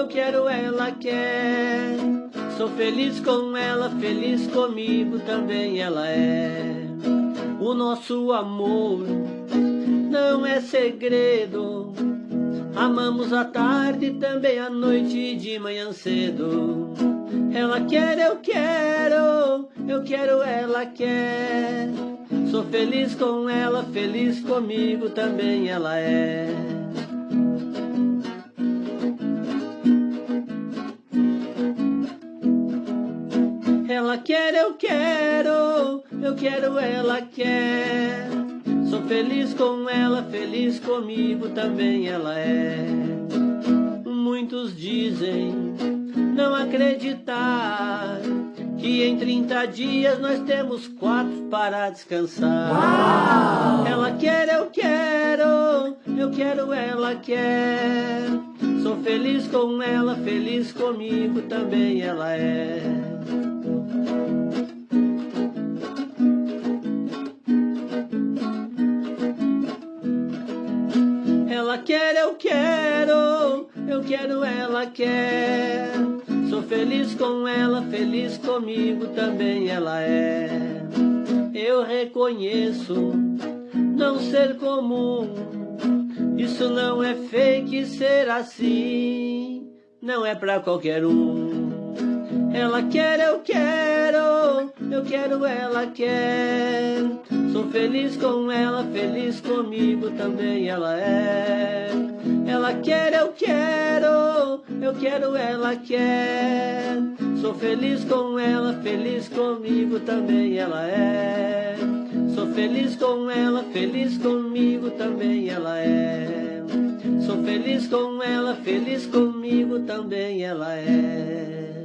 eu quero, ela quer. Sou feliz com ela, feliz comigo também ela é. O nosso amor não é segredo. Amamos à tarde, também à noite e de manhã cedo. Ela quer, eu quero, ela quer. Sou feliz com ela, feliz comigo também ela é. Ela quer, eu quero, ela quer. Sou feliz com ela, feliz comigo também ela é. Muitos dizem não acreditar que em 30 dias nós temos 4 para descansar. Uau! Ela quer, eu quero, ela quer. Sou feliz com ela, feliz comigo também ela é. Ela quer, eu quero, ela quer. Sou feliz com ela, feliz comigo também ela é. Eu reconheço não ser comum, isso não é fake, ser assim não é pra qualquer um. Ela quer, eu quero, ela quer. Sou feliz com ela, feliz comigo também ela é. Ela quer, eu quero, ela quer. Sou feliz com ela, feliz comigo também ela é. Sou feliz com ela, feliz comigo também ela é. Sou feliz com ela, feliz comigo também ela é.